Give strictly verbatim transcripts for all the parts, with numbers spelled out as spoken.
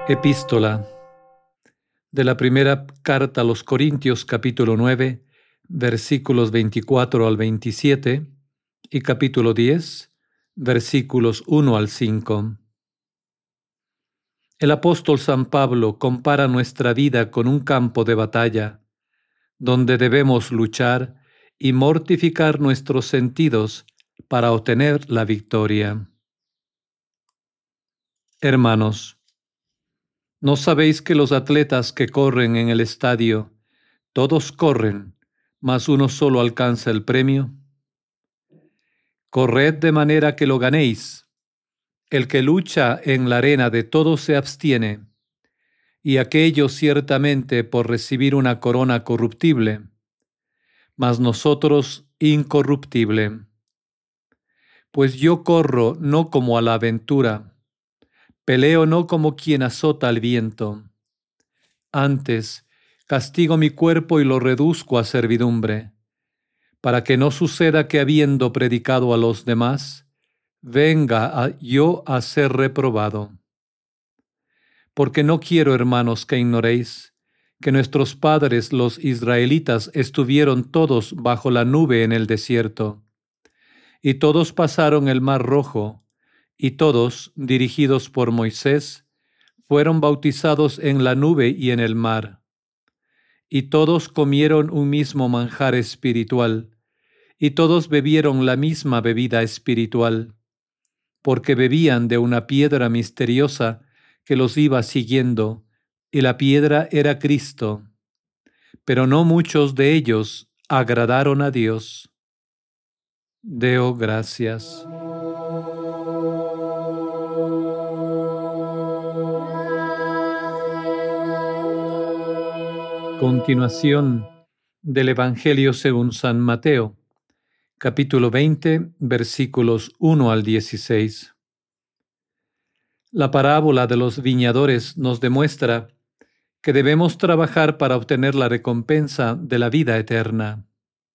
Epístola de la primera carta a los Corintios, capítulo nueve, versículos veinticuatro al veintisiete, y capítulo diez, versículos uno al cinco. El apóstol San Pablo compara nuestra vida con un campo de batalla, donde debemos luchar y mortificar nuestros sentidos para obtener la victoria. Hermanos, ¿no sabéis que los atletas que corren en el estadio, todos corren, mas uno solo alcanza el premio? Corred de manera que lo ganéis. El que lucha en la arena de todos se abstiene, y aquello ciertamente por recibir una corona corruptible, mas nosotros incorruptible. Pues yo corro no como a la aventura, peleo no como quien azota al viento. Antes, castigo mi cuerpo y lo reduzco a servidumbre, para que no suceda que habiendo predicado a los demás, venga a yo a ser reprobado. Porque no quiero, hermanos, que ignoréis que nuestros padres los israelitas estuvieron todos bajo la nube en el desierto, y todos pasaron el mar Rojo, y todos, dirigidos por Moisés, fueron bautizados en la nube y en el mar. Y todos comieron un mismo manjar espiritual, y todos bebieron la misma bebida espiritual, porque bebían de una piedra misteriosa que los iba siguiendo, y la piedra era Cristo. Pero no muchos de ellos agradaron a Dios. Deo gracias. Continuación del Evangelio según San Mateo, capítulo veinte, versículos uno al dieciséis. La parábola de los viñadores nos demuestra que debemos trabajar para obtener la recompensa de la vida eterna.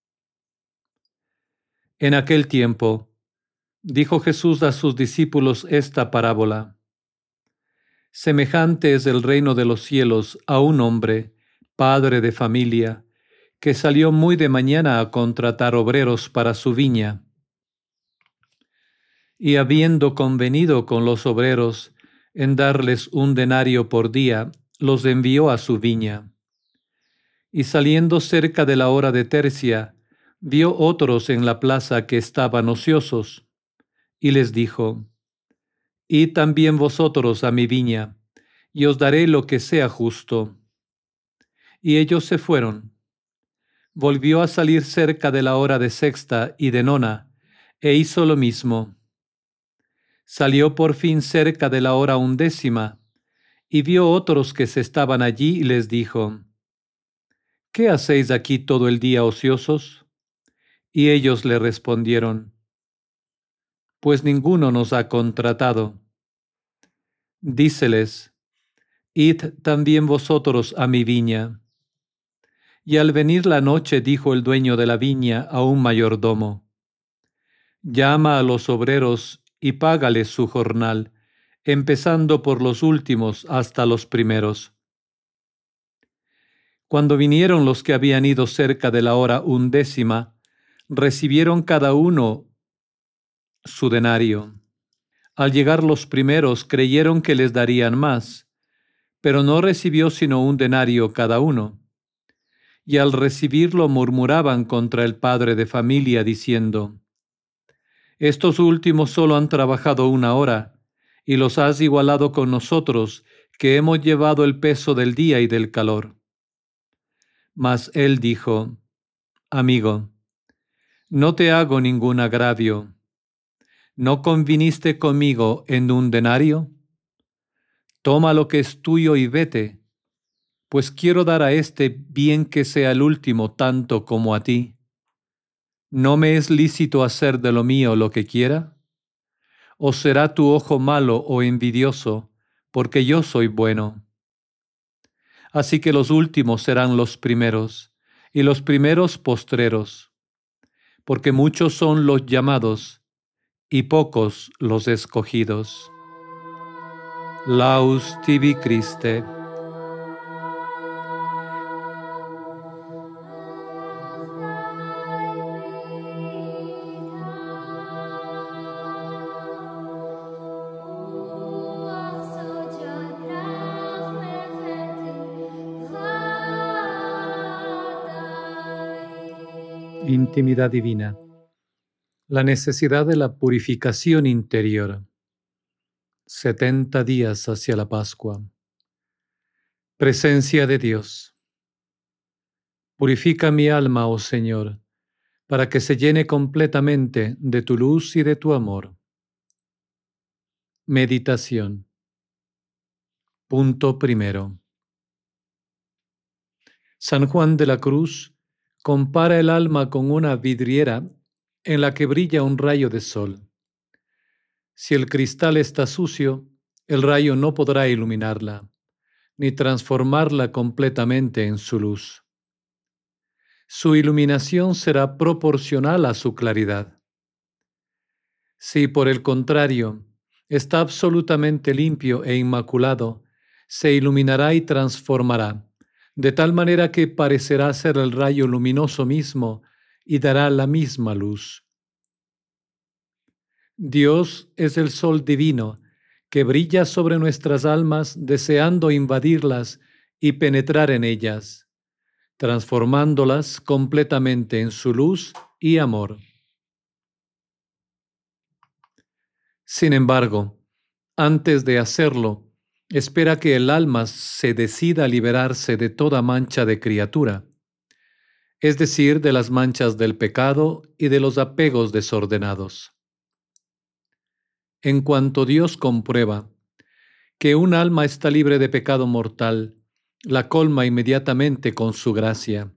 En aquel tiempo, dijo Jesús a sus discípulos esta parábola: Semejante es el reino de los cielos a un hombre, padre de familia, que salió muy de mañana a contratar obreros para su viña. Y habiendo convenido con los obreros en darles un denario por día, los envió a su viña. Y saliendo cerca de la hora de tercia, vio otros en la plaza que estaban ociosos, y les dijo: Id también vosotros a mi viña, y os daré lo que sea justo. Y ellos se fueron. Volvió a salir cerca de la hora de sexta y de nona, e hizo lo mismo. Salió por fin cerca de la hora undécima, y vio otros que se estaban allí, y les dijo: ¿Qué hacéis aquí todo el día ociosos? Y ellos le respondieron: Pues ninguno nos ha contratado. Díceles: Id también vosotros a mi viña. Y al venir la noche dijo el dueño de la viña a un mayordomo: Llama a los obreros y págales su jornal, empezando por los últimos hasta los primeros. Cuando vinieron los que habían ido cerca de la hora undécima, recibieron cada uno su denario. Al llegar los primeros, creyeron que les darían más, pero no recibió sino un denario cada uno. Y al recibirlo murmuraban contra el padre de familia, diciendo: Estos últimos solo han trabajado una hora, y los has igualado con nosotros, que hemos llevado el peso del día y del calor. Mas él dijo: Amigo, no te hago ningún agravio. ¿No conviniste conmigo en un denario? Toma lo que es tuyo y vete, pues quiero dar a este bien que sea el último tanto como a ti. ¿No me es lícito hacer de lo mío lo que quiera? ¿O será tu ojo malo o envidioso, porque yo soy bueno? Así que los últimos serán los primeros, y los primeros postreros, porque muchos son los llamados, y pocos los escogidos. Laus tibi Christe. Intimidad divina. La necesidad de la purificación interior. setenta días hacia la Pascua. Presencia de Dios. Purifica mi alma, oh Señor, para que se llene completamente de tu luz y de tu amor. Meditación. Punto primero. San Juan de la Cruz compara el alma con una vidriera en la que brilla un rayo de sol. Si el cristal está sucio, el rayo no podrá iluminarla, ni transformarla completamente en su luz. Su iluminación será proporcional a su claridad. Si, por el contrario, está absolutamente limpio e inmaculado, se iluminará y transformará, de tal manera que parecerá ser el rayo luminoso mismo y dará la misma luz. Dios es el sol divino que brilla sobre nuestras almas deseando invadirlas y penetrar en ellas, transformándolas completamente en su luz y amor. Sin embargo, antes de hacerlo, espera que el alma se decida a liberarse de toda mancha de criatura, es decir, de las manchas del pecado y de los apegos desordenados. En cuanto Dios comprueba que un alma está libre de pecado mortal, la colma inmediatamente con su gracia.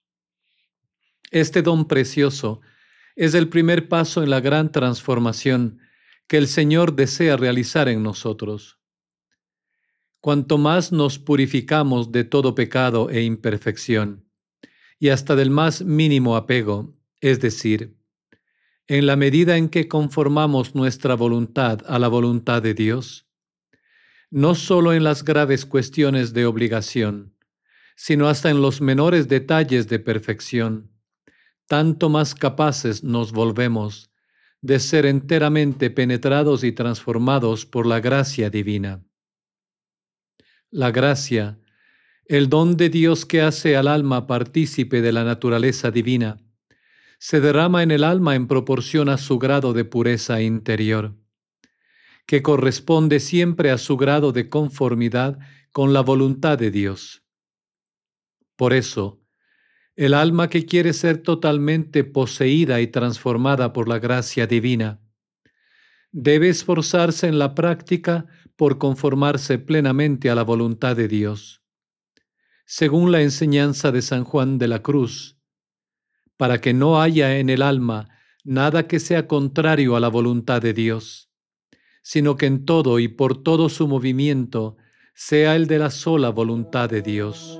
Este don precioso es el primer paso en la gran transformación que el Señor desea realizar en nosotros. Cuanto más nos purificamos de todo pecado e imperfección, y hasta del más mínimo apego, es decir, en la medida en que conformamos nuestra voluntad a la voluntad de Dios, no solo en las graves cuestiones de obligación, sino hasta en los menores detalles de perfección, tanto más capaces nos volvemos de ser enteramente penetrados y transformados por la gracia divina. La gracia, el don de Dios que hace al alma partícipe de la naturaleza divina, se derrama en el alma en proporción a su grado de pureza interior, que corresponde siempre a su grado de conformidad con la voluntad de Dios. Por eso, el alma que quiere ser totalmente poseída y transformada por la gracia divina, debe esforzarse en la práctica por conformarse plenamente a la voluntad de Dios, según la enseñanza de San Juan de la Cruz, para que no haya en el alma nada que sea contrario a la voluntad de Dios, sino que en todo y por todo su movimiento sea el de la sola voluntad de Dios.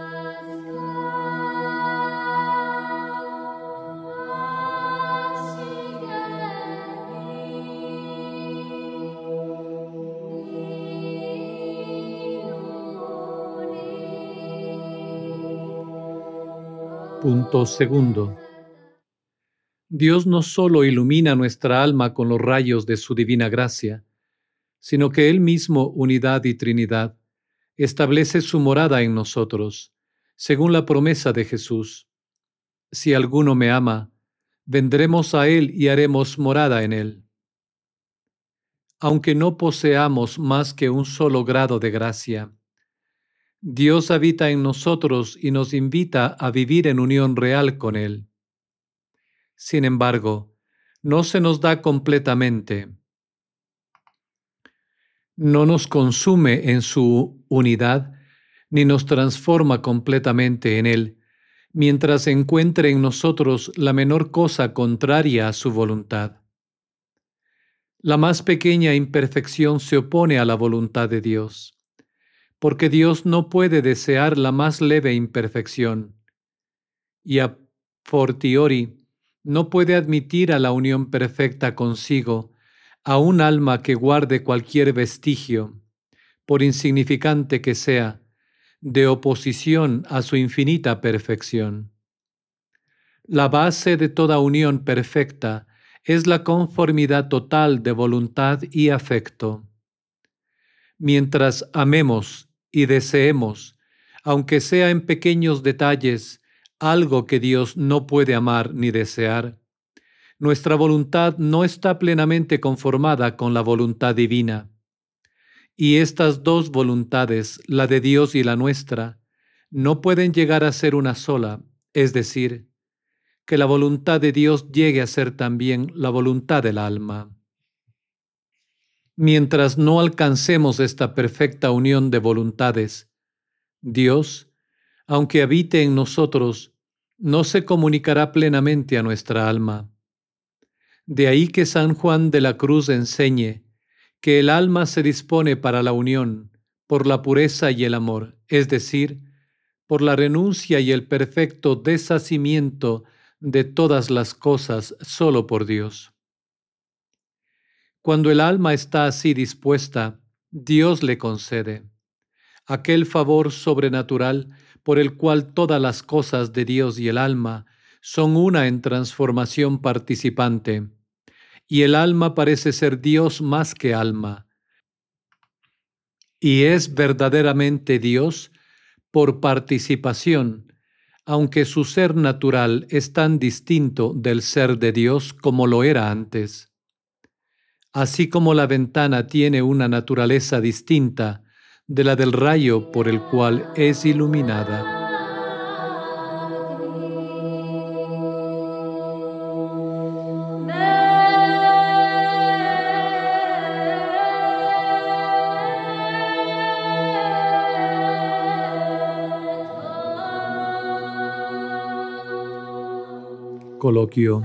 Punto segundo. Dios no solo ilumina nuestra alma con los rayos de su divina gracia, sino que Él mismo, unidad y Trinidad, establece su morada en nosotros, según la promesa de Jesús. Si alguno me ama, vendremos a Él y haremos morada en Él. Aunque no poseamos más que un solo grado de gracia, Dios habita en nosotros y nos invita a vivir en unión real con Él. Sin embargo, no se nos da completamente. No nos consume en su unidad, ni nos transforma completamente en Él, mientras encuentre en nosotros la menor cosa contraria a su voluntad. La más pequeña imperfección se opone a la voluntad de Dios, porque Dios no puede desear la más leve imperfección, y a fortiori no puede admitir a la unión perfecta consigo a un alma que guarde cualquier vestigio, por insignificante que sea, de oposición a su infinita perfección. La base de toda unión perfecta es la conformidad total de voluntad y afecto. Mientras amemos y deseemos, aunque sea en pequeños detalles, algo que Dios no puede amar ni desear, nuestra voluntad no está plenamente conformada con la voluntad divina. Y estas dos voluntades, la de Dios y la nuestra, no pueden llegar a ser una sola, es decir, que la voluntad de Dios llegue a ser también la voluntad del alma. Mientras no alcancemos esta perfecta unión de voluntades, Dios, aunque habite en nosotros, no se comunicará plenamente a nuestra alma. De ahí que San Juan de la Cruz enseñe que el alma se dispone para la unión por la pureza y el amor, es decir, por la renuncia y el perfecto deshacimiento de todas las cosas solo por Dios. Cuando el alma está así dispuesta, Dios le concede aquel favor sobrenatural por el cual todas las cosas de Dios y el alma son una en transformación participante, y el alma parece ser Dios más que alma, y es verdaderamente Dios por participación, aunque su ser natural es tan distinto del ser de Dios como lo era antes. Así como la ventana tiene una naturaleza distinta de la del rayo por el cual es iluminada. Coloquio.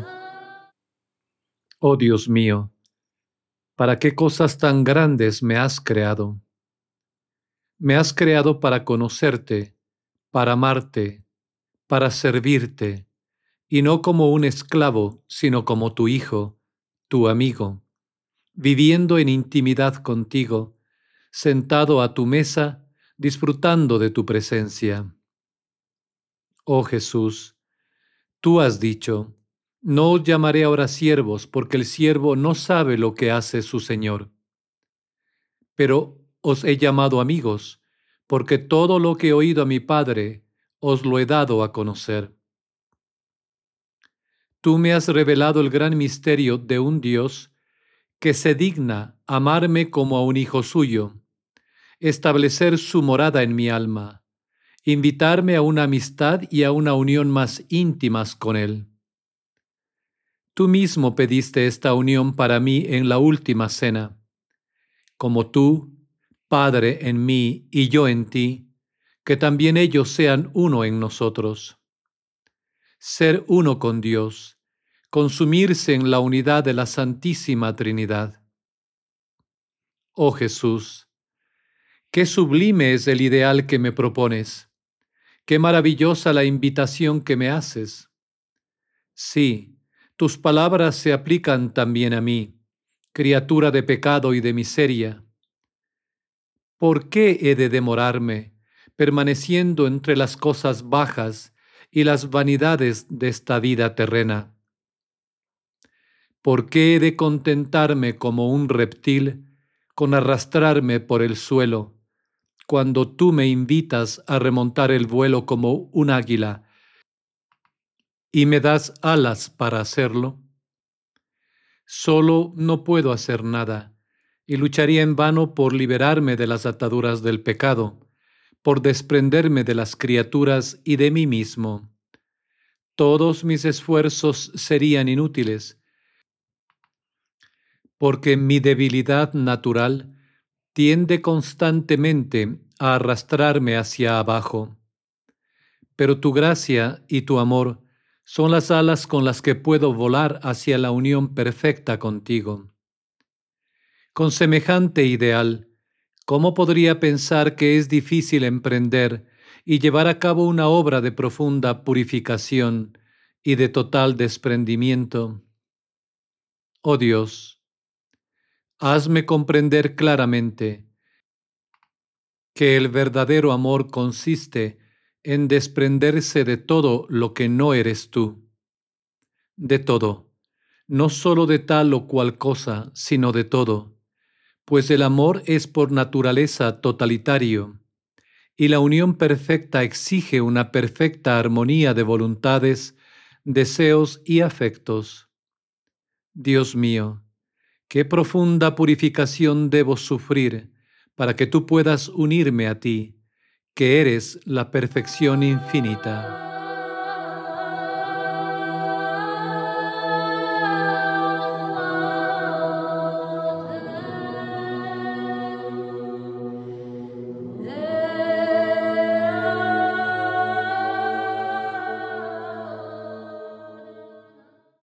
Oh Dios mío, ¿para qué cosas tan grandes me has creado? Me has creado para conocerte, para amarte, para servirte, y no como un esclavo, sino como tu hijo, tu amigo, viviendo en intimidad contigo, sentado a tu mesa, disfrutando de tu presencia. Oh Jesús, tú has dicho, no os llamaré ahora siervos, porque el siervo no sabe lo que hace su Señor. Pero os he llamado amigos, porque todo lo que he oído a mi Padre os lo he dado a conocer. Tú me has revelado el gran misterio de un Dios que se digna amarme como a un hijo suyo, establecer su morada en mi alma, invitarme a una amistad y a una unión más íntimas con Él. Tú mismo pediste esta unión para mí en la última cena. Como tú, Padre en mí y yo en ti, que también ellos sean uno en nosotros. Ser uno con Dios, consumirse en la unidad de la Santísima Trinidad. Oh Jesús, qué sublime es el ideal que me propones, qué maravillosa la invitación que me haces. Sí, tus palabras se aplican también a mí, criatura de pecado y de miseria. ¿Por qué he de demorarme, permaneciendo entre las cosas bajas y las vanidades de esta vida terrena? ¿Por qué he de contentarme como un reptil con arrastrarme por el suelo, cuando tú me invitas a remontar el vuelo como un águila y me das alas para hacerlo? Solo no puedo hacer nada, y lucharía en vano por liberarme de las ataduras del pecado, por desprenderme de las criaturas y de mí mismo. Todos mis esfuerzos serían inútiles, porque mi debilidad natural tiende constantemente a arrastrarme hacia abajo. Pero tu gracia y tu amor son las alas con las que puedo volar hacia la unión perfecta contigo. Con semejante ideal, ¿cómo podría pensar que es difícil emprender y llevar a cabo una obra de profunda purificación y de total desprendimiento? Oh Dios, hazme comprender claramente que el verdadero amor consiste en desprenderse de todo lo que no eres tú. De todo, no solo de tal o cual cosa, sino de todo, pues el amor es por naturaleza totalitario, y la unión perfecta exige una perfecta armonía de voluntades, deseos y afectos. Dios mío, qué profunda purificación debo sufrir para que tú puedas unirme a ti, que eres la perfección infinita.